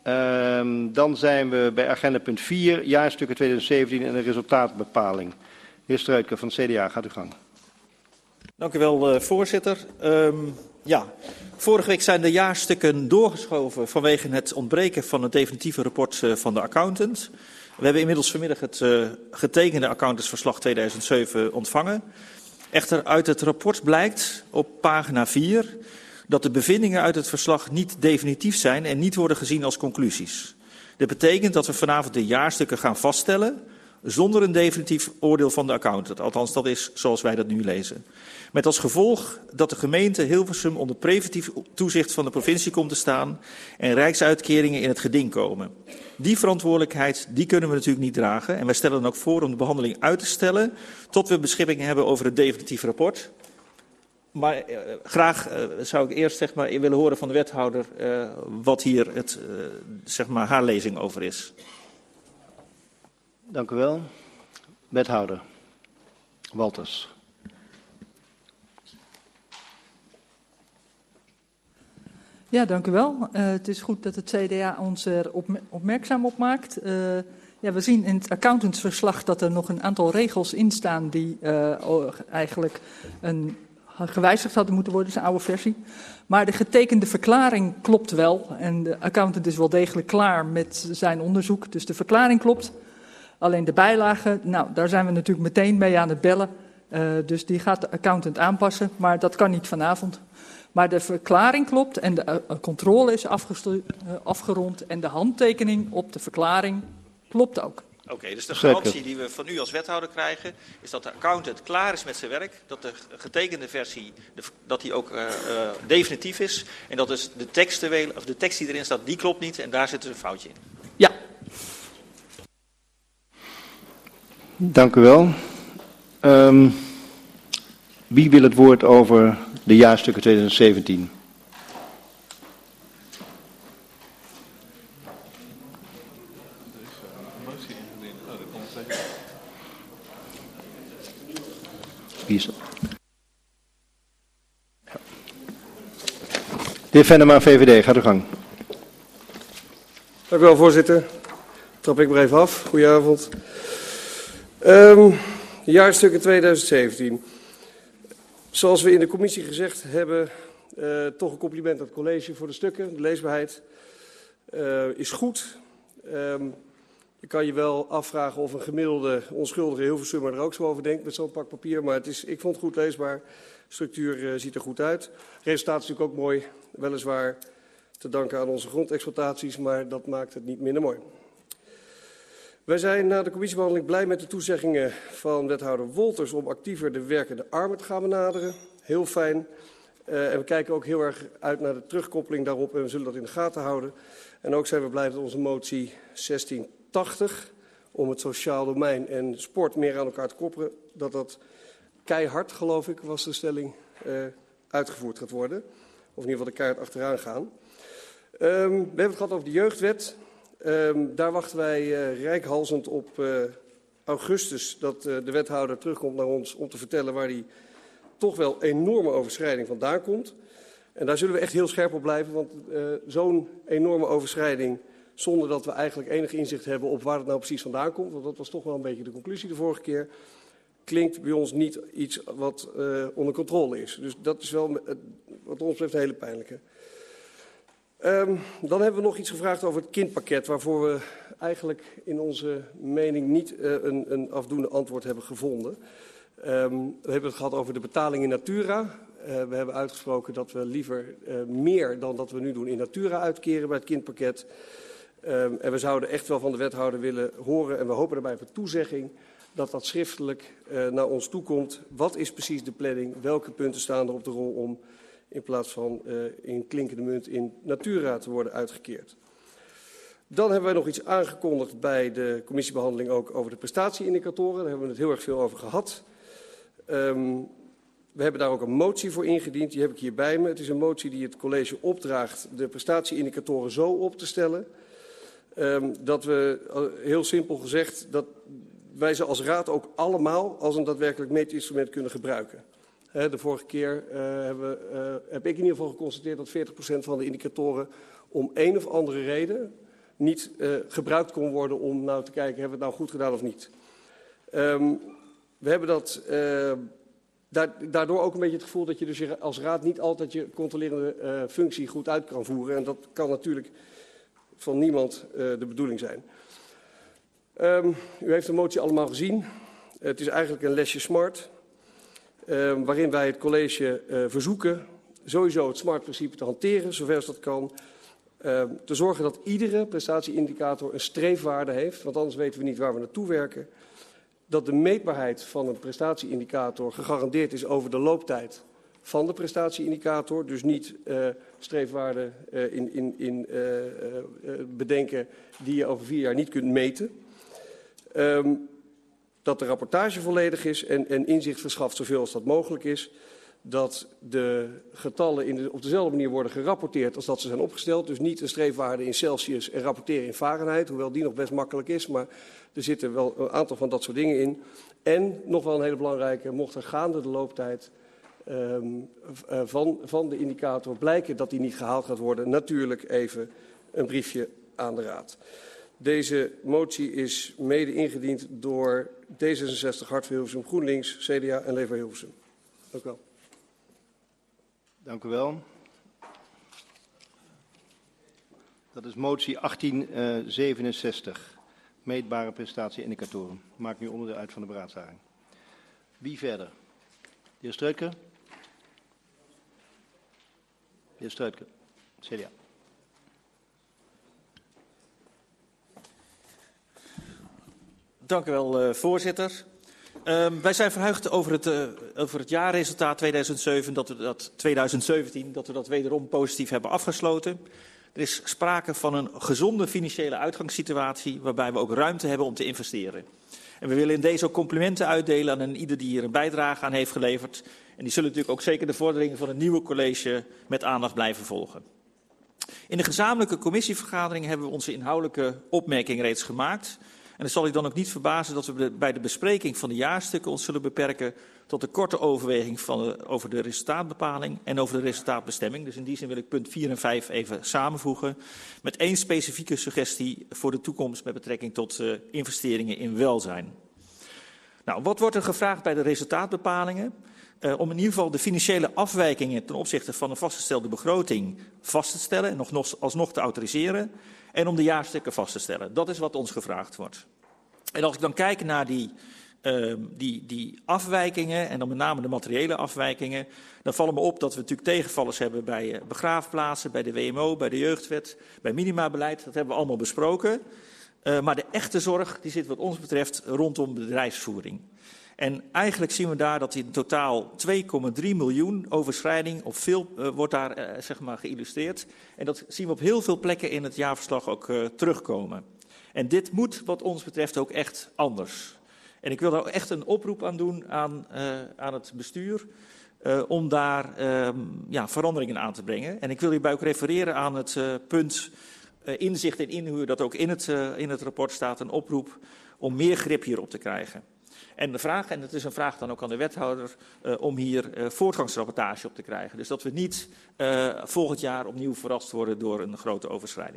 Dan zijn we bij agenda punt 4, jaarstukken 2017 en de resultaatbepaling. De heer Struycker van het CDA, gaat uw gang. Dank u wel, voorzitter. Vorige week zijn de jaarstukken doorgeschoven vanwege het ontbreken van het definitieve rapport van de accountant. We hebben inmiddels vanmiddag het getekende accountantsverslag 2007 ontvangen. Echter, uit het rapport blijkt op pagina 4 dat de bevindingen uit het verslag niet definitief zijn en niet worden gezien als conclusies. Dit betekent dat we vanavond de jaarstukken gaan vaststellen zonder een definitief oordeel van de accountant. Althans, dat is zoals wij dat nu lezen. Met als gevolg dat de gemeente Hilversum onder preventief toezicht van de provincie komt te staan en rijksuitkeringen in het geding komen. Die verantwoordelijkheid die kunnen we natuurlijk niet dragen. En wij stellen dan ook voor om de behandeling uit te stellen tot we beschikking hebben over het definitief rapport. Maar graag zou ik eerst willen horen van de wethouder wat hier haar lezing over is. Dank u wel. Wethouder Walters. Ja, dank u wel. Het is goed dat het CDA ons er opmerkzaam op maakt. We zien in het accountantsverslag dat er nog een aantal regels in staan die eigenlijk gewijzigd hadden moeten worden, is een oude versie. Maar de getekende verklaring klopt wel en de accountant is wel degelijk klaar met zijn onderzoek. Dus de verklaring klopt. Alleen de bijlagen, daar zijn we natuurlijk meteen mee aan het bellen. Dus die gaat de accountant aanpassen, maar dat kan niet vanavond. Maar de verklaring klopt en de controle is afgerond en de handtekening op de verklaring klopt ook. Oké, dus de garantie die we van u als wethouder krijgen is dat de accountant klaar is met zijn werk, dat de getekende versie dat die ook definitief is en dat dus de tekst die erin staat, die klopt niet en daar zit dus een foutje in. Ja. Dank u wel. Wie wil het woord over de jaarstukken 2017? Wie is dat? Ja. De heer Venema, VVD, gaat uw gang. Dank u wel, voorzitter. Trap ik maar even af. Goedenavond. De jaarstukken 2017. Zoals we in de commissie gezegd hebben, toch een compliment aan het college voor de stukken. De leesbaarheid is goed. Je kan je wel afvragen of een gemiddelde onschuldige Hilversummer er ook zo over denkt met zo'n pak papier. Maar ik vond het goed leesbaar. De structuur ziet er goed uit. Het resultaat is natuurlijk ook mooi. Weliswaar te danken aan onze grondexploitaties, maar dat maakt het niet minder mooi. Wij zijn na de commissiebehandeling blij met de toezeggingen van wethouder Wolters om actiever de werkende armen te gaan benaderen. Heel fijn. En we kijken ook heel erg uit naar de terugkoppeling daarop en we zullen dat in de gaten houden. En ook zijn we blij dat onze motie 1680 om het sociaal domein en sport meer aan elkaar te koppelen, dat keihard, geloof ik, was de stelling, uitgevoerd gaat worden. Of in ieder geval de keihard achteraan gaan. We hebben het gehad over de jeugdwet. Daar wachten wij reikhalzend op augustus dat de wethouder terugkomt naar ons om te vertellen waar die toch wel enorme overschrijding vandaan komt. En daar zullen we echt heel scherp op blijven, want zo'n enorme overschrijding zonder dat we eigenlijk enig inzicht hebben op waar het nou precies vandaan komt, want dat was toch wel een beetje de conclusie de vorige keer, klinkt bij ons niet iets wat onder controle is. Dus dat is wel wat ons betreft een hele pijnlijke. Dan hebben we nog iets gevraagd over het kindpakket, waarvoor we eigenlijk in onze mening niet een afdoende antwoord hebben gevonden. We hebben het gehad over de betaling in natura. We hebben uitgesproken dat we liever meer dan dat we nu doen in natura uitkeren bij het kindpakket. En we zouden echt wel van de wethouder willen horen, en we hopen daarbij op een toezegging, dat schriftelijk naar ons toekomt. Wat is precies de planning? Welke punten staan er op de rol om in plaats van in klinkende munt in natura te worden uitgekeerd? Dan hebben wij nog iets aangekondigd bij de commissiebehandeling ook over de prestatieindicatoren. Daar hebben we het heel erg veel over gehad. We hebben daar ook een motie voor ingediend, die heb ik hier bij me. Het is een motie die het college opdraagt de prestatieindicatoren zo op te stellen. Dat we, heel simpel gezegd, dat wij ze als raad ook allemaal als een daadwerkelijk meetinstrument kunnen gebruiken. De vorige keer heb ik in ieder geval geconstateerd dat 40% van de indicatoren om een of andere reden niet gebruikt kon worden om nou te kijken, hebben we het nou goed gedaan of niet. We hebben dat daardoor ook een beetje het gevoel dat je dus als raad niet altijd je controlerende functie goed uit kan voeren. En dat kan natuurlijk van niemand de bedoeling zijn. U heeft de motie allemaal gezien. Het is eigenlijk een lesje smart, waarin wij het college verzoeken sowieso het SMART-principe te hanteren, zover als dat kan. Te zorgen dat iedere prestatieindicator een streefwaarde heeft, want anders weten we niet waar we naartoe werken. Dat de meetbaarheid van een prestatieindicator gegarandeerd is over de looptijd van de prestatieindicator. Dus niet streefwaarden bedenken die je over 4 jaar niet kunt meten. Dat de rapportage volledig is en inzicht verschaft zoveel als dat mogelijk is. Dat de getallen op dezelfde manier worden gerapporteerd als dat ze zijn opgesteld. Dus niet een streefwaarde in Celsius en rapporteren in Fahrenheit, hoewel die nog best makkelijk is. Maar er zitten wel een aantal van dat soort dingen in. En nog wel een hele belangrijke, mocht er gaande de looptijd van de indicator blijken dat die niet gehaald gaat worden, natuurlijk even een briefje aan de Raad. Deze motie is mede ingediend door D66, Hart voor Hilversum, GroenLinks, CDA en Leefbaar Hilversum. Dank u wel. Dank u wel. Dat is motie 1867. Meetbare prestatieindicatoren. Maakt nu onderdeel uit van de beraadslaging. Wie verder? De heer Streutke. De heer Streutke, CDA. Dank u wel, voorzitter. Wij zijn verheugd over het jaarresultaat 2017, dat we dat wederom positief hebben afgesloten. Er is sprake van een gezonde financiële uitgangssituatie, waarbij we ook ruimte hebben om te investeren. En we willen in deze ook complimenten uitdelen aan ieder die hier een bijdrage aan heeft geleverd. En die zullen natuurlijk ook zeker de vorderingen van het nieuwe college met aandacht blijven volgen. In de gezamenlijke commissievergadering hebben we onze inhoudelijke opmerking reeds gemaakt. En het zal u dan ook niet verbazen dat we bij de bespreking van de jaarstukken ons zullen beperken tot een korte overweging over de resultaatbepaling en over de resultaatbestemming. Dus in die zin wil ik punt 4 en 5 even samenvoegen met 1 specifieke suggestie voor de toekomst met betrekking tot investeringen in welzijn. Nou, wat wordt er gevraagd bij de resultaatbepalingen? Om in ieder geval de financiële afwijkingen ten opzichte van een vastgestelde begroting vast te stellen en alsnog te autoriseren. En om de jaarstukken vast te stellen. Dat is wat ons gevraagd wordt. En als ik dan kijk naar die afwijkingen, en dan met name de materiële afwijkingen, dan vallen me op dat we natuurlijk tegenvallers hebben bij begraafplaatsen, bij de WMO, bij de jeugdwet, bij minimabeleid. Dat hebben we allemaal besproken. Maar de echte zorg die zit wat ons betreft rondom bedrijfsvoering. En eigenlijk zien we daar dat in totaal 2,3 miljoen overschrijding op veel wordt daar geïllustreerd. En dat zien we op heel veel plekken in het jaarverslag ook terugkomen. En dit moet wat ons betreft ook echt anders. En ik wil daar echt een oproep aan doen aan het bestuur om daar veranderingen aan te brengen. En ik wil hierbij ook refereren aan het punt inzicht en inhuur dat ook in het rapport staat, een oproep om meer grip hierop te krijgen. En de vraag, en het is een vraag dan ook aan de wethouder, om hier voortgangsrapportage op te krijgen. Dus dat we niet volgend jaar opnieuw verrast worden door een grote overschrijding.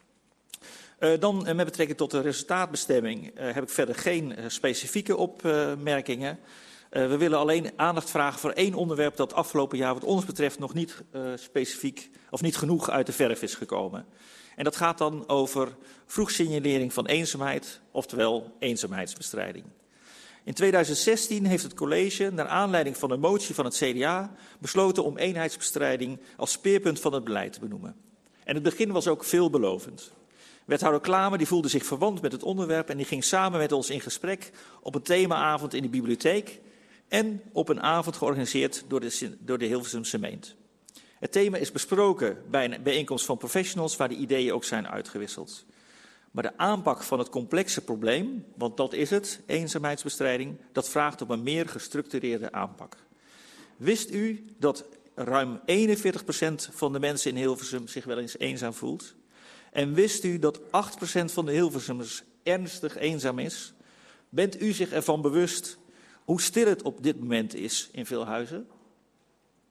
Dan met betrekking tot de resultaatbestemming heb ik verder geen specifieke opmerkingen. We willen alleen aandacht vragen voor 1 onderwerp dat afgelopen jaar wat ons betreft nog niet specifiek of niet genoeg uit de verf is gekomen. En dat gaat dan over vroegsignalering van eenzaamheid, oftewel eenzaamheidsbestrijding. In 2016 heeft het college, naar aanleiding van een motie van het CDA, besloten om eenheidsbestrijding als speerpunt van het beleid te benoemen. En het begin was ook veelbelovend. Wethouder Klamer die voelde zich verwant met het onderwerp en die ging samen met ons in gesprek op een themaavond in de bibliotheek en op een avond georganiseerd door de Hilversumse Gemeente. Het thema is besproken bij een bijeenkomst van professionals waar de ideeën ook zijn uitgewisseld. Maar de aanpak van het complexe probleem, want dat is het, eenzaamheidsbestrijding, dat vraagt om een meer gestructureerde aanpak. Wist u dat ruim 41% van de mensen in Hilversum zich wel eens eenzaam voelt? En wist u dat 8% van de Hilversummers ernstig eenzaam is? Bent u zich ervan bewust hoe stil het op dit moment is in veel huizen?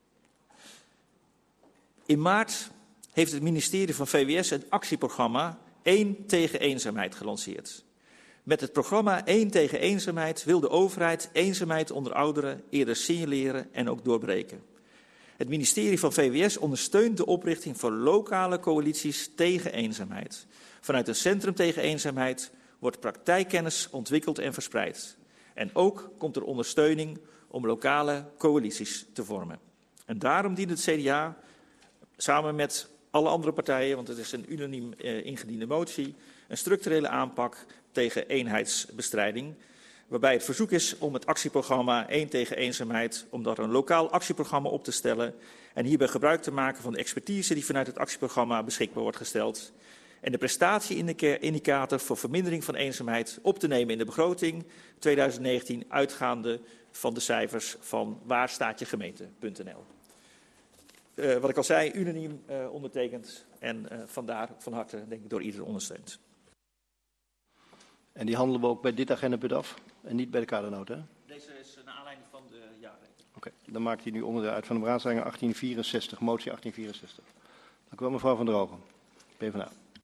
In maart heeft het ministerie van VWS een actieprogramma 1 tegen eenzaamheid gelanceerd. Met het programma 1 tegen eenzaamheid wil de overheid eenzaamheid onder ouderen eerder signaleren en ook doorbreken. Het ministerie van VWS ondersteunt de oprichting van lokale coalities tegen eenzaamheid. Vanuit een centrum tegen eenzaamheid wordt praktijkkennis ontwikkeld en verspreid. En ook komt er ondersteuning om lokale coalities te vormen. En daarom dient het CDA samen met alle andere partijen, want het is een unaniem ingediende motie, een structurele aanpak tegen eenheidsbestrijding, waarbij het verzoek is om het actieprogramma 1 tegen eenzaamheid, om daar een lokaal actieprogramma op te stellen en hierbij gebruik te maken van de expertise die vanuit het actieprogramma beschikbaar wordt gesteld. En de prestatie-indicator voor vermindering van eenzaamheid op te nemen in de begroting 2019, uitgaande van de cijfers van waarstaatjegemeente.nl. Wat ik al zei, unaniem ondertekend en vandaar van harte denk ik door iedereen ondersteund. En die handelen we ook bij dit agendapunt af en niet bij de kadernota, hè? Deze is naar aanleiding van de jaarrekening. Oké, dan maakt hij nu onderdeel uit van de beraadslaging 1864, motie 1864. Dank u wel, mevrouw Van der Ogen, PvdA.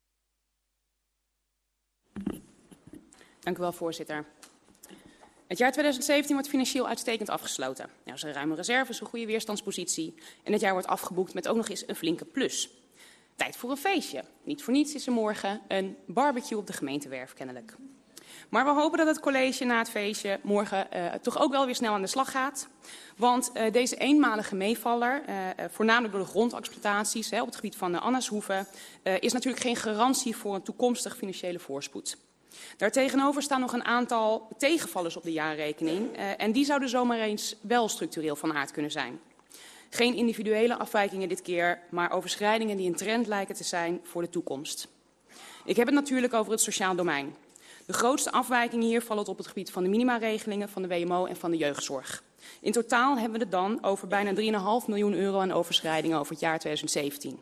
Dank u wel, voorzitter. Het jaar 2017 wordt financieel uitstekend afgesloten. Er is een ruime reserve, is een goede weerstandspositie. En het jaar wordt afgeboekt met ook nog eens een flinke plus. Tijd voor een feestje. Niet voor niets is er morgen een barbecue op de gemeentewerf kennelijk. Maar we hopen dat het college na het feestje morgen toch ook wel weer snel aan de slag gaat. Want deze eenmalige meevaller, voornamelijk door de grondexploitaties op het gebied van de Annashoeve, is natuurlijk geen garantie voor een toekomstig financiële voorspoed. Daartegenover staan nog een aantal tegenvallers op de jaarrekening en die zouden zomaar eens wel structureel van aard kunnen zijn. Geen individuele afwijkingen dit keer, maar overschrijdingen die een trend lijken te zijn voor de toekomst. Ik heb het natuurlijk over het sociaal domein. De grootste afwijkingen hier vallen op het gebied van de minimaregelingen, van de WMO en van de jeugdzorg. In totaal hebben we het dan over bijna 3,5 miljoen euro aan overschrijdingen over het jaar 2017.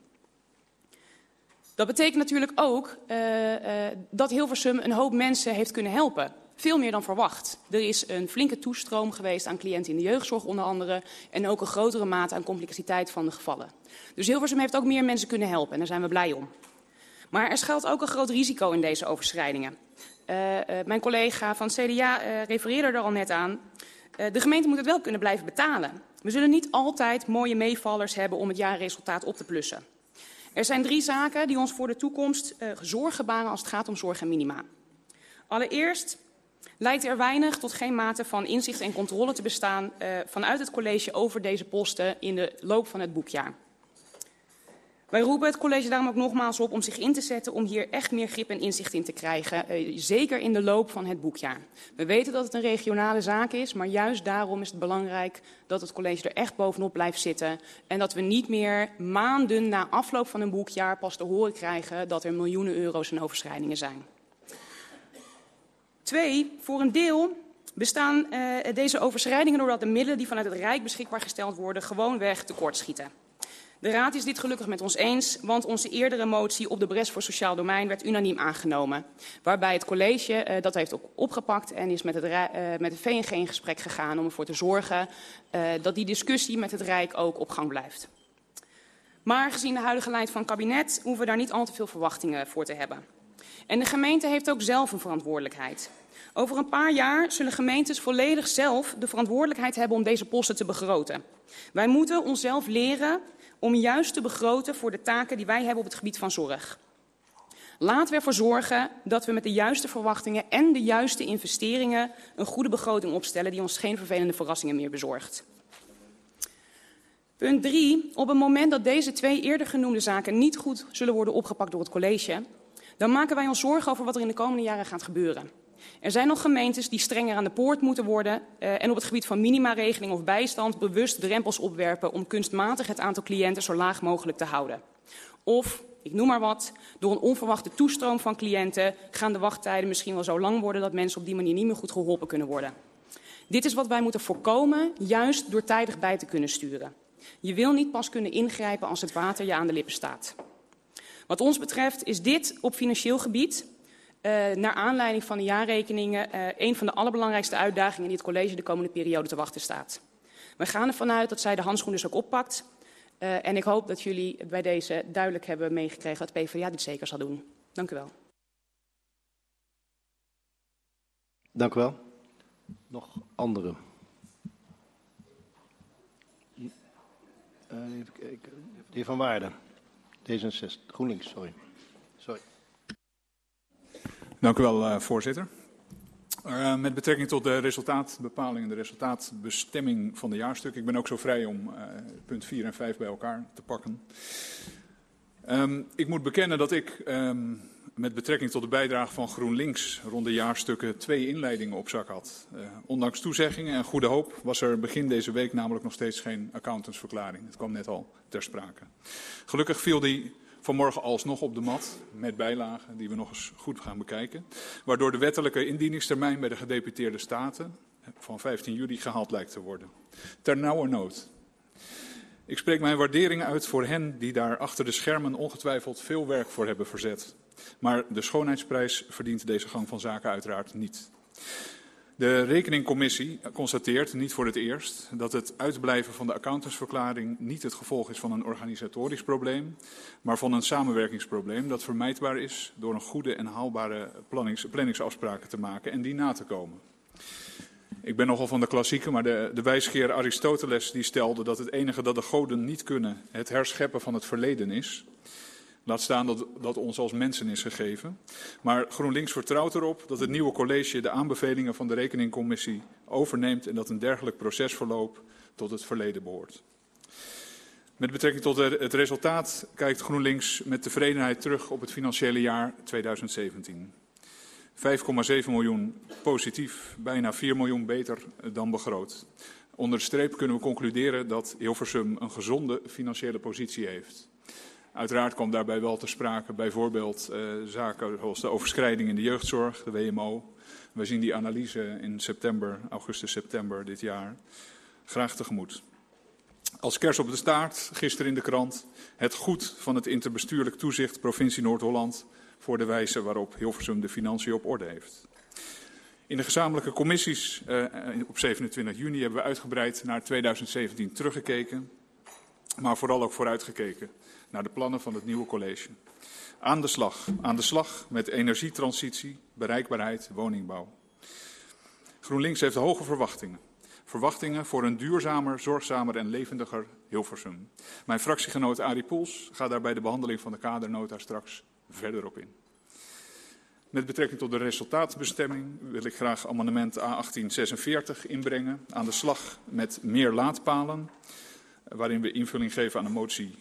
Dat betekent natuurlijk ook dat Hilversum een hoop mensen heeft kunnen helpen. Veel meer dan verwacht. Er is een flinke toestroom geweest aan cliënten in de jeugdzorg onder andere. En ook een grotere mate aan complexiteit van de gevallen. Dus Hilversum heeft ook meer mensen kunnen helpen en daar zijn we blij om. Maar er schuilt ook een groot risico in deze overschrijdingen. Mijn collega van het CDA refereerde er al net aan. De gemeente moet het wel kunnen blijven betalen. We zullen niet altijd mooie meevallers hebben om het jaarresultaat op te plussen. Er zijn 3 zaken die ons voor de toekomst zorgen baren als het gaat om zorg en minima. Allereerst lijkt er weinig tot geen mate van inzicht en controle te bestaan vanuit het college over deze posten in de loop van het boekjaar. Wij roepen het college daarom ook nogmaals op om zich in te zetten om hier echt meer grip en inzicht in te krijgen, zeker in de loop van het boekjaar. We weten dat het een regionale zaak is, maar juist daarom is het belangrijk dat het college er echt bovenop blijft zitten en dat we niet meer maanden na afloop van een boekjaar pas te horen krijgen dat er miljoenen euro's aan overschrijdingen zijn. 2, voor een deel bestaan deze overschrijdingen doordat de middelen die vanuit het Rijk beschikbaar gesteld worden gewoonweg tekortschieten. De Raad is dit gelukkig met ons eens, want onze eerdere motie op de bres voor sociaal domein werd unaniem aangenomen. Waarbij het college dat heeft ook opgepakt en is met de VNG in gesprek gegaan om ervoor te zorgen dat die discussie met het Rijk ook op gang blijft. Maar gezien de huidige lijn van het kabinet hoeven we daar niet al te veel verwachtingen voor te hebben. En de gemeente heeft ook zelf een verantwoordelijkheid. Over een paar jaar zullen gemeentes volledig zelf de verantwoordelijkheid hebben om deze posten te begroten. Wij moeten onszelf leren om juist te begroten voor de taken die wij hebben op het gebied van zorg. Laten we ervoor zorgen dat we met de juiste verwachtingen en de juiste investeringen een goede begroting opstellen die ons geen vervelende verrassingen meer bezorgt. Punt 3. Op het moment dat deze 2 eerder genoemde zaken niet goed zullen worden opgepakt door het college, dan maken wij ons zorgen over wat er in de komende jaren gaat gebeuren. Er zijn nog gemeentes die strenger aan de poort moeten worden en op het gebied van minimaregeling of bijstand bewust drempels opwerpen om kunstmatig het aantal cliënten zo laag mogelijk te houden. Of, ik noem maar wat, door een onverwachte toestroom van cliënten gaan de wachttijden misschien wel zo lang worden dat mensen op die manier niet meer goed geholpen kunnen worden. Dit is wat wij moeten voorkomen, juist door tijdig bij te kunnen sturen. Je wil niet pas kunnen ingrijpen als het water je aan de lippen staat. Wat ons betreft is dit op financieel gebied, naar aanleiding van de jaarrekeningen, een van de allerbelangrijkste uitdagingen die het college de komende periode te wachten staat. We gaan ervan uit dat zij de handschoen dus ook oppakt. En ik hoop dat jullie bij deze duidelijk hebben meegekregen dat PvdA dit zeker zal doen. Dank u wel. Dank u wel. Nog anderen? Even kijken. De heer Van Waarden, D66, GroenLinks, sorry. Dank u wel, voorzitter. Met betrekking tot de resultaatbepaling en de resultaatbestemming van de jaarstuk. Ik ben ook zo vrij om punt 4 en 5 bij elkaar te pakken. Ik moet bekennen dat ik met betrekking tot de bijdrage van GroenLinks rond de jaarstukken 2 inleidingen op zak had. Ondanks toezeggingen en goede hoop was er begin deze week namelijk nog steeds geen accountantsverklaring. Het kwam net al ter sprake. Gelukkig viel die vanmorgen alsnog op de mat met bijlagen die we nog eens goed gaan bekijken. Waardoor de wettelijke indieningstermijn bij de gedeputeerde staten van 15 juli gehaald lijkt te worden. Ter nauwernood. Ik spreek mijn waardering uit voor hen die daar achter de schermen ongetwijfeld veel werk voor hebben verzet. Maar de schoonheidsprijs verdient deze gang van zaken uiteraard niet. De rekeningcommissie constateert, niet voor het eerst, dat het uitblijven van de accountantsverklaring niet het gevolg is van een organisatorisch probleem, maar van een samenwerkingsprobleem dat vermijdbaar is door een goede en haalbare planningsafspraken te maken en die na te komen. Ik ben nogal van de klassieke, maar de wijsgeer Aristoteles die stelde dat het enige dat de goden niet kunnen het herscheppen van het verleden is. Laat staan dat ons als mensen is gegeven. Maar GroenLinks vertrouwt erop dat het nieuwe college de aanbevelingen van de rekeningcommissie overneemt en dat een dergelijk procesverloop tot het verleden behoort. Met betrekking tot het resultaat kijkt GroenLinks met tevredenheid terug op het financiële jaar 2017. 5,7 miljoen positief, bijna 4 miljoen beter dan begroot. Onder de streep kunnen we concluderen dat Hilversum een gezonde financiële positie heeft. Uiteraard kwam daarbij wel te sprake bijvoorbeeld zaken zoals de overschrijding in de jeugdzorg, de WMO. We zien die analyse in augustus, september dit jaar graag tegemoet. Als kers op de taart, gisteren in de krant, het goed van het interbestuurlijk toezicht provincie Noord-Holland voor de wijze waarop Hilversum de financiën op orde heeft. In de gezamenlijke commissies op 27 juni hebben we uitgebreid naar 2017 teruggekeken, maar vooral ook vooruitgekeken naar de plannen van het nieuwe college. Aan de slag met energietransitie, bereikbaarheid, woningbouw. GroenLinks heeft hoge verwachtingen. Verwachtingen voor een duurzamer, zorgzamer en levendiger Hilversum. Mijn fractiegenoot Arie Poels gaat daar bij de behandeling van de kadernota straks verder op in. Met betrekking tot de resultaatbestemming wil ik graag amendement A1846 inbrengen. Aan de slag met meer laadpalen, waarin we invulling geven aan de motie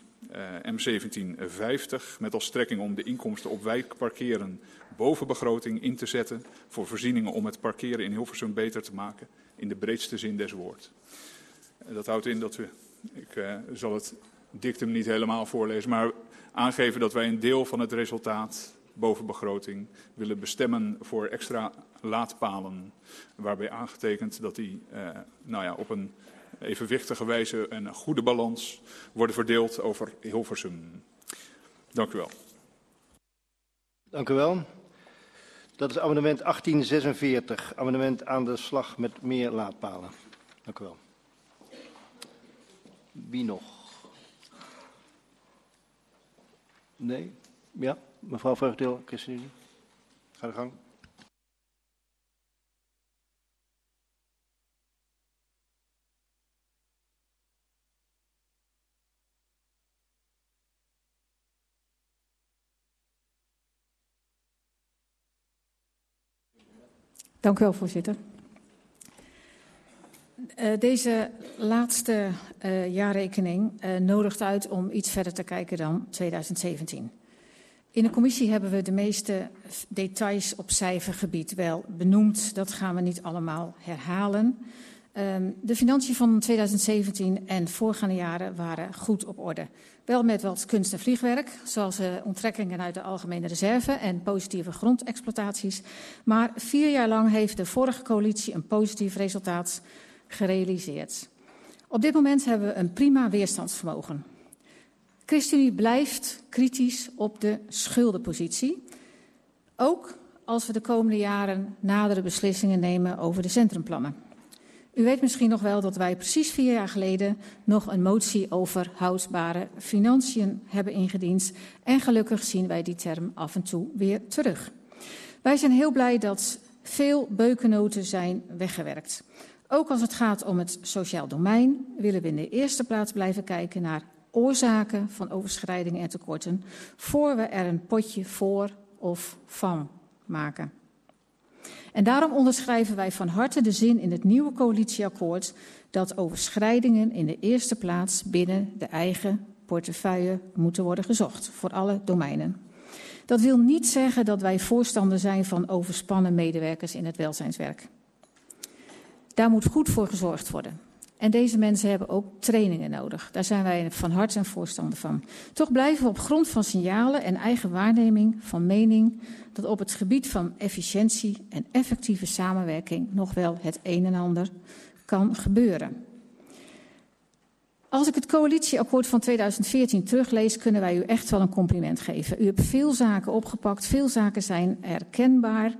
M1750 met als strekking om de inkomsten op wijkparkeren boven begroting in te zetten voor voorzieningen om het parkeren in Hilversum beter te maken in de breedste zin des woord. Dat houdt in dat ik zal het dictum niet helemaal voorlezen, maar aangeven dat wij een deel van het resultaat boven begroting willen bestemmen voor extra laadpalen, waarbij aangetekend dat die op een evenwichtige wijze en een goede balans worden verdeeld over Hilversum. Dank u wel. Dank u wel. Dat is amendement 1846, amendement aan de slag met meer laadpalen. Dank u wel. Wie nog? Nee? Ja, mevrouw Vreugdeel, ChristenUnie. Ga de gang. Dank u wel, voorzitter. Deze laatste jaarrekening nodigt uit om iets verder te kijken dan 2017. In de commissie hebben we de meeste details op cijfergebied wel benoemd. Dat gaan we niet allemaal herhalen. De financiën van 2017 en voorgaande jaren waren goed op orde. Wel met wat kunst en vliegwerk, zoals onttrekkingen uit de algemene reserve en positieve grondexploitaties. Maar 4 jaar lang heeft de vorige coalitie een positief resultaat gerealiseerd. Op dit moment hebben we een prima weerstandsvermogen. ChristenUnie blijft kritisch op de schuldenpositie. Ook als we de komende jaren nadere beslissingen nemen over de centrumplannen. U weet misschien nog wel dat wij precies 4 jaar geleden nog een motie over houdbare financiën hebben ingediend. En gelukkig zien wij die term af en toe weer terug. Wij zijn heel blij dat Veel beukennoten zijn weggewerkt. Ook als het gaat om het sociaal domein willen we in de eerste plaats blijven kijken naar oorzaken van overschrijdingen en tekorten, voor we er een potje voor of van maken. En daarom onderschrijven wij van harte de zin in het nieuwe coalitieakkoord dat overschrijdingen in de eerste plaats binnen de eigen portefeuille moeten worden gezocht, voor alle domeinen. Dat wil niet zeggen dat wij voorstander zijn van overspannen medewerkers in het welzijnswerk. Daar moet goed voor gezorgd worden. En deze mensen hebben ook trainingen nodig. Daar zijn wij van harte een voorstander van. Toch blijven we op grond van signalen en eigen waarneming van mening dat op het gebied van efficiëntie en effectieve samenwerking nog wel het een en ander kan gebeuren. Als ik het coalitieakkoord van 2014 teruglees, kunnen wij u echt wel een compliment geven. U hebt veel zaken opgepakt, veel zaken zijn herkenbaar.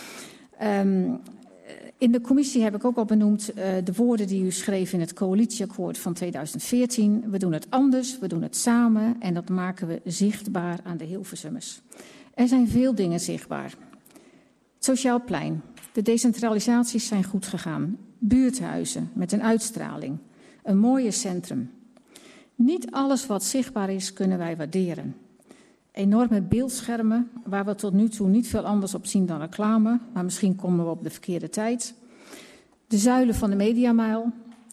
In de commissie heb ik ook al benoemd de woorden die u schreef in het coalitieakkoord van 2014. We doen het anders, we doen het samen en dat maken we zichtbaar aan de Hilversummers. Er zijn veel dingen zichtbaar. Het Sociaal Plein, de decentralisaties zijn goed gegaan. Buurthuizen met een uitstraling. Een mooie centrum. Niet alles wat zichtbaar is kunnen wij waarderen. Enorme beeldschermen waar we tot nu toe niet veel anders op zien dan reclame, maar misschien komen we op de verkeerde tijd. De zuilen van de Mediamile.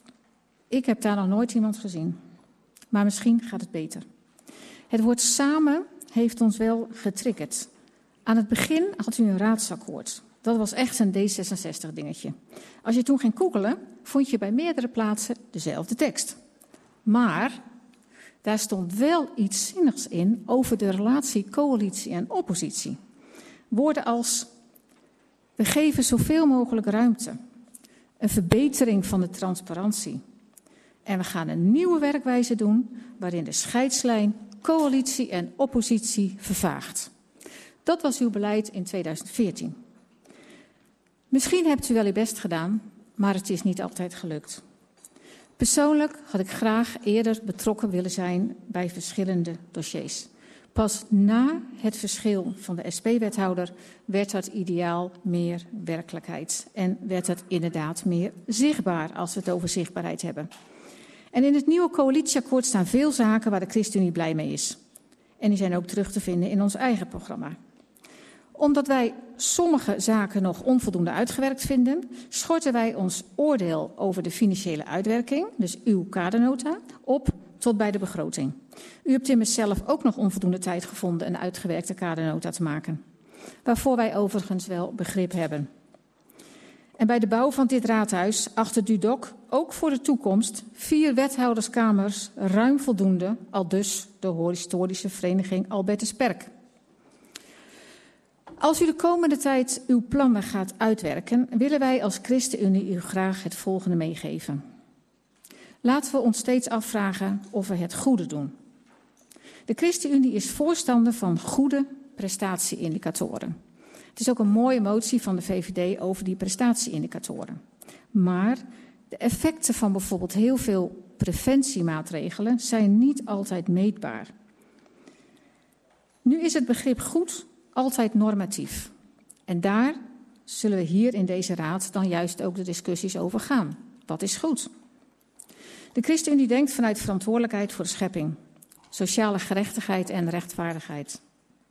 Ik heb daar nog nooit iemand gezien. Maar misschien gaat het beter. Het woord samen heeft ons wel getriggerd. Aan het begin had u een raadsakkoord. Dat was echt een D66-dingetje. Als je toen ging googelen, vond je bij meerdere plaatsen dezelfde tekst. Maar daar stond wel iets zinnigs in over de relatie coalitie en oppositie. Woorden als: we geven zoveel mogelijk ruimte. Een verbetering van de transparantie. En we gaan een nieuwe werkwijze doen waarin de scheidslijn coalitie en oppositie vervaagt. Dat was uw beleid in 2014. Misschien hebt u wel uw best gedaan, maar het is niet altijd gelukt. Persoonlijk had ik graag eerder betrokken willen zijn bij verschillende dossiers. Pas na het verschil van de SP-wethouder werd dat ideaal meer werkelijkheid. En werd het inderdaad meer zichtbaar als we het over zichtbaarheid hebben. En in het nieuwe coalitieakkoord staan veel zaken waar de ChristenUnie blij mee is. En die zijn ook terug te vinden in ons eigen programma. Omdat wij sommige zaken nog onvoldoende uitgewerkt vinden, schorten wij ons oordeel over de financiële uitwerking, dus uw kadernota, op tot bij de begroting. U hebt immers zelf ook nog onvoldoende tijd gevonden een uitgewerkte kadernota te maken, waarvoor wij overigens wel begrip hebben. En bij de bouw van dit raadhuis achter Dudok ook voor de toekomst 4 wethouderskamers ruim voldoende, aldus de historische vereniging Albertus Perk. Als u de komende tijd uw plannen gaat uitwerken, willen wij als ChristenUnie u graag het volgende meegeven. Laten we ons steeds afvragen of we het goede doen. De ChristenUnie is voorstander van goede prestatieindicatoren. Het is ook een mooie motie van de VVD over die prestatieindicatoren. Maar de effecten van bijvoorbeeld heel veel preventiemaatregelen zijn niet altijd meetbaar. Nu is het begrip goed altijd normatief. En daar zullen we hier in deze raad dan juist ook de discussies over gaan. Wat is goed? De ChristenUnie denkt vanuit verantwoordelijkheid voor de schepping, sociale gerechtigheid en rechtvaardigheid.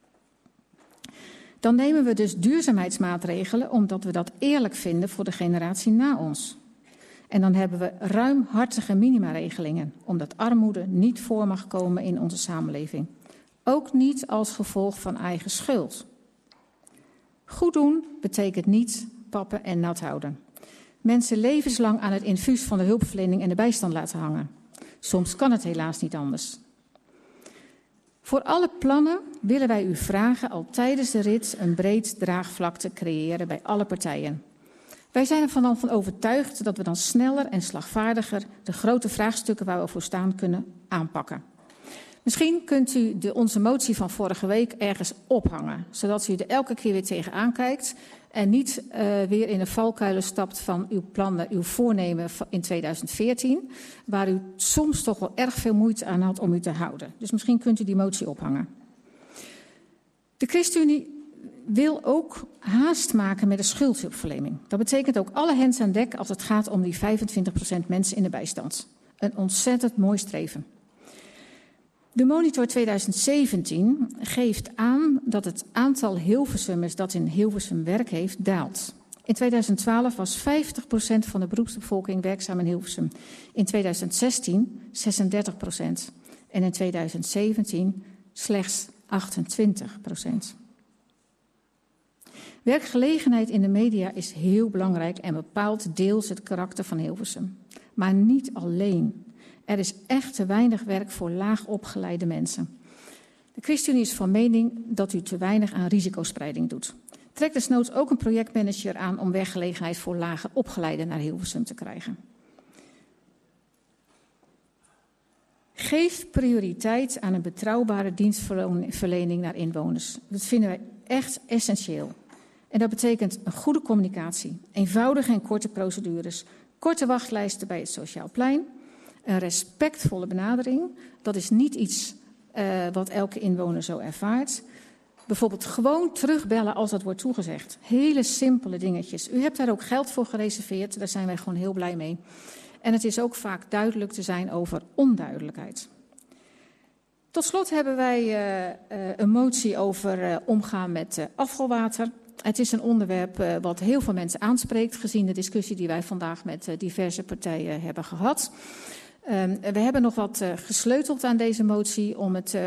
Dan nemen we dus duurzaamheidsmaatregelen omdat we dat eerlijk vinden voor de generatie na ons. En dan hebben we ruimhartige minimaregelingen, omdat armoede niet voor mag komen in onze samenleving. Ook niet als gevolg van eigen schuld. Goed doen betekent niet pappen en nat houden. Mensen levenslang aan het infuus van de hulpverlening en de bijstand laten hangen. Soms kan het helaas niet anders. Voor alle plannen willen wij u vragen al tijdens de rit een breed draagvlak te creëren bij alle partijen. Wij zijn ervan overtuigd dat we dan sneller en slagvaardiger de grote vraagstukken waar we voor staan kunnen aanpakken. Misschien kunt u onze motie van vorige week ergens ophangen, zodat u er elke keer weer tegenaan kijkt en niet weer in de valkuilen stapt van uw plannen, uw voornemen in 2014, waar u soms toch wel erg veel moeite aan had om u te houden. Dus misschien kunt u die motie ophangen. De ChristenUnie wil ook haast maken met de schuldhulpverlening. Dat betekent ook alle hens aan dek als het gaat om die 25% mensen in de bijstand. Een ontzettend mooi streven. De monitor 2017 geeft aan dat het aantal Hilversummers dat in Hilversum werk heeft daalt. In 2012 was 50% van de beroepsbevolking werkzaam in Hilversum. In 2016 36% en in 2017 slechts 28%. Werkgelegenheid in de media is heel belangrijk en bepaalt deels het karakter van Hilversum. Maar niet alleen. Er is echt te weinig werk voor laag opgeleide mensen. De ChristenUnie is van mening dat u te weinig aan risicospreiding doet. Trek desnoods ook een projectmanager aan om werkgelegenheid voor lager opgeleiden naar Hilversum te krijgen. Geef prioriteit aan een betrouwbare dienstverlening naar inwoners. Dat vinden wij echt essentieel. En dat betekent een goede communicatie, eenvoudige en korte procedures, korte wachtlijsten bij het Sociaal Plein, een respectvolle benadering. Dat is niet iets wat elke inwoner zo ervaart. Bijvoorbeeld gewoon terugbellen als dat wordt toegezegd. Hele simpele dingetjes. U hebt daar ook geld voor gereserveerd, daar zijn wij gewoon heel blij mee. En het is ook vaak duidelijk te zijn over onduidelijkheid. Tot slot hebben wij een motie over omgaan met afvalwater. Het is een onderwerp wat heel veel mensen aanspreekt, gezien de discussie die wij vandaag met diverse partijen hebben gehad. We hebben nog wat gesleuteld aan deze motie om het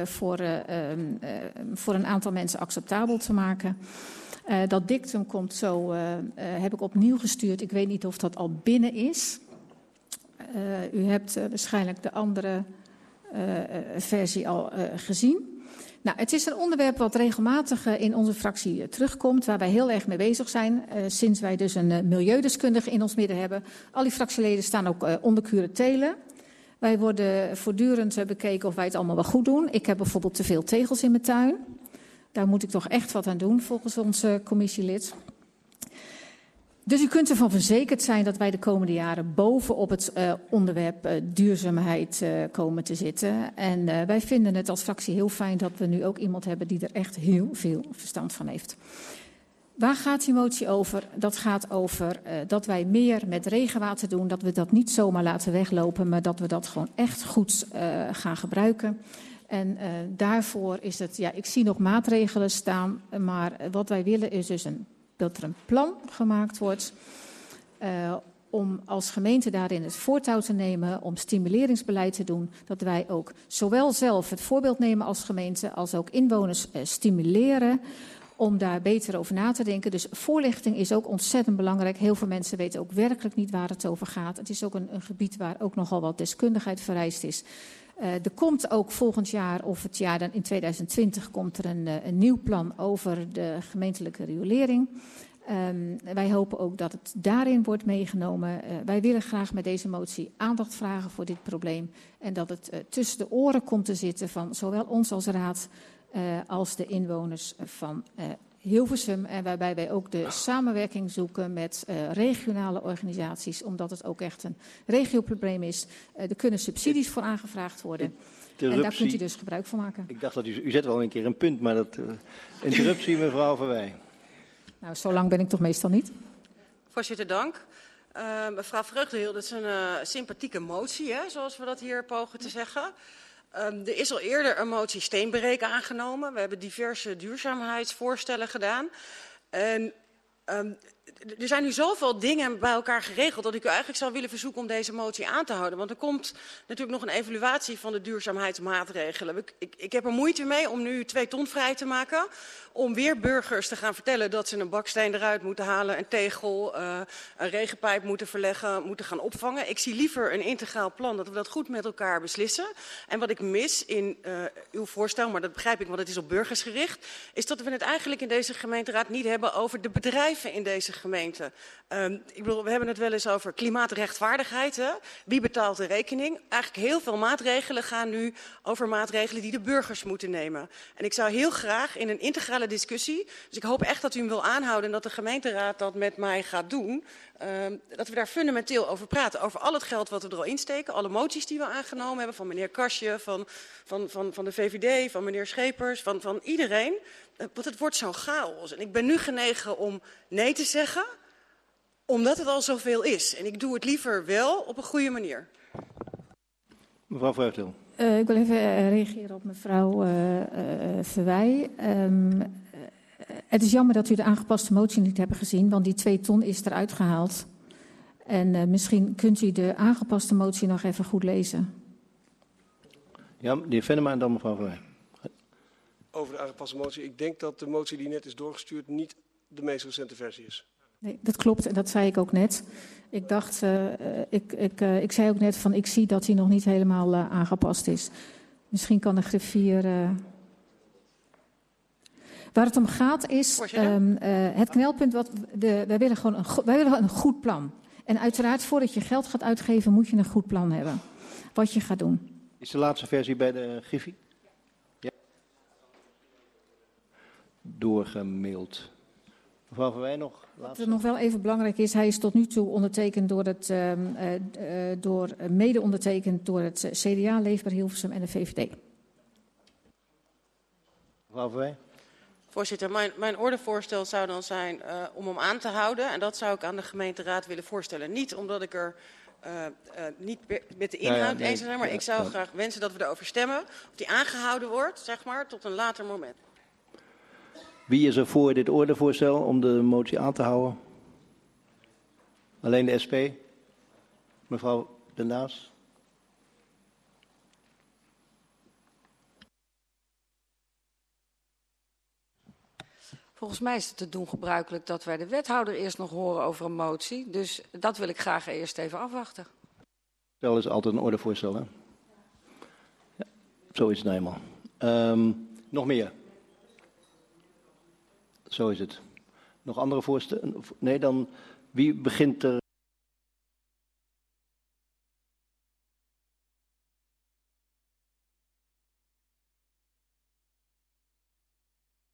voor een aantal mensen acceptabel te maken. Dat dictum komt zo, heb ik opnieuw gestuurd. Ik weet niet of dat al binnen is. U hebt waarschijnlijk de andere versie al gezien. Nou, het is een onderwerp wat regelmatig in onze fractie terugkomt, waar wij heel erg mee bezig zijn, sinds wij dus een milieudeskundige in ons midden hebben. Al die fractieleden staan ook onder curatele. Wij worden voortdurend bekeken of wij het allemaal wel goed doen. Ik heb bijvoorbeeld te veel tegels in mijn tuin. Daar moet ik toch echt wat aan doen, volgens onze commissielid. Dus u kunt ervan verzekerd zijn dat wij de komende jaren bovenop het onderwerp duurzaamheid komen te zitten. En wij vinden het als fractie heel fijn dat we nu ook iemand hebben die er echt heel veel verstand van heeft. Waar gaat die motie over? Dat gaat over dat wij meer met regenwater doen. Dat we dat niet zomaar laten weglopen, maar dat we dat gewoon echt goed gaan gebruiken. En daarvoor is het, ja, ik zie nog maatregelen staan, maar wat wij willen is dus dat er een plan gemaakt wordt om als gemeente daarin het voortouw te nemen, om stimuleringsbeleid te doen, dat wij ook zowel zelf het voorbeeld nemen als gemeente, als ook inwoners stimuleren om daar beter over na te denken. Dus voorlichting is ook ontzettend belangrijk. Heel veel mensen weten ook werkelijk niet waar het over gaat. Het is ook een gebied waar ook nogal wat deskundigheid vereist is. Er komt ook volgend jaar, of het jaar dan in 2020, komt er een nieuw plan over de gemeentelijke riolering. Wij hopen ook dat het daarin wordt meegenomen. Wij willen graag met deze motie aandacht vragen voor dit probleem. En dat het tussen de oren komt te zitten van zowel ons als raad als de inwoners van Hilversum. En waarbij wij ook de samenwerking zoeken met regionale organisaties. Omdat het ook echt een regioprobleem is. Er kunnen subsidies voor aangevraagd worden. En daar kunt u dus gebruik van maken. Ik dacht dat u zet wel een keer een punt, maar dat interruptie mevrouw Verwij. Nou, zo lang ben ik toch meestal niet. Voorzitter, dank. Mevrouw Vreugdenhil, dat is een sympathieke motie, hè, zoals we dat hier pogen te zeggen. Er is al eerder een motie Steenbereken aangenomen. We hebben diverse duurzaamheidsvoorstellen gedaan. En er zijn nu zoveel dingen bij elkaar geregeld dat ik u eigenlijk zou willen verzoeken om deze motie aan te houden. Want er komt natuurlijk nog een evaluatie van de duurzaamheidsmaatregelen. Ik heb er moeite mee om nu 2 ton vrij te maken. Om weer burgers te gaan vertellen dat ze een baksteen eruit moeten halen, een tegel, een regenpijp moeten verleggen, moeten gaan opvangen. Ik zie liever een integraal plan, dat we dat goed met elkaar beslissen. En wat ik mis in uw voorstel, maar dat begrijp ik, want het is op burgers gericht, is dat we het eigenlijk in deze gemeenteraad niet hebben over de bedrijven in deze gemeente. Ik bedoel, we hebben het wel eens over klimaatrechtvaardigheid. Hè? Wie betaalt de rekening? Eigenlijk heel veel maatregelen gaan nu over maatregelen die de burgers moeten nemen. En ik zou heel graag in een integrale discussie, dus ik hoop echt dat u hem wil aanhouden en dat de gemeenteraad dat met mij gaat doen, dat we daar fundamenteel over praten. Over al het geld wat we er al insteken, alle moties die we aangenomen hebben, van meneer Kastje, van de VVD, van meneer Schepers, van iedereen. Want het wordt zo'n chaos. En ik ben nu genegen om nee te zeggen, omdat het al zoveel is. En ik doe het liever wel op een goede manier. Mevrouw Vreugdeel. Ik wil even reageren op mevrouw Verwij. Het is jammer dat u de aangepaste motie niet hebt gezien, want die 2 ton is eruit gehaald. En misschien kunt u de aangepaste motie nog even goed lezen. Ja, de heer Venema en dan mevrouw Verwij. Over de aangepaste motie. Ik denk dat de motie die net is doorgestuurd niet de meest recente versie is. Nee, dat klopt en dat zei ik ook net. Ik dacht, ik zei ook net van ik zie dat hij nog niet helemaal aangepast is. Misschien kan de griffier... Waar het om gaat is het knelpunt. Wij willen gewoon een goed plan. En uiteraard, voordat je geld gaat uitgeven, moet je een goed plan hebben. Wat je gaat doen. Is de laatste versie bij de Griffie? Ja. Doorgemaild. Mevrouw Verwij nog? Wat er nog wel even belangrijk is, hij is tot nu toe ondertekend mede ondertekend door het CDA, Leefbaar Hilversum en de VVD. Mevrouw Verwij? Voorzitter, mijn ordevoorstel zou dan zijn om hem aan te houden. En dat zou ik aan de gemeenteraad willen voorstellen. Niet omdat ik er niet met de inhoud eens ben, maar ik zou graag wensen dat we erover stemmen. Of die aangehouden wordt, zeg maar, tot een later moment. Wie is er voor dit ordevoorstel om de motie aan te houden? Alleen de SP? Mevrouw Den Daas? Volgens mij is het te doen gebruikelijk dat wij de wethouder eerst nog horen over een motie. Dus dat wil ik graag eerst even afwachten. Dat is altijd een ordevoorstel, hè? Ja, zo is het nou eenmaal. Nog meer? Zo is het. Nog andere voorstellen? Nee, dan wie begint er?